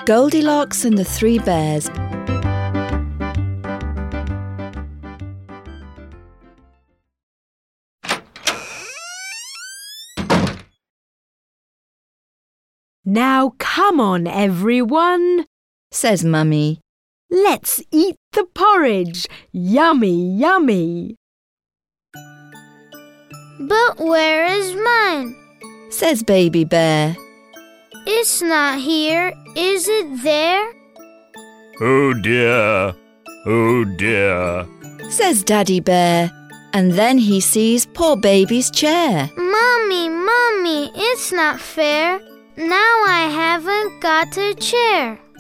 Goldilocks and the Three Bears. Now come on, everyone, says Mummy. Let's eat the porridge. Yummy, yummy. But where is mine? Says Baby Bear. It's not here, is it there? Oh dear, oh dear, says Daddy Bear, and then he sees poor Baby's chair. Mummy, Mummy, it's not fair. Now I haven't got a chair.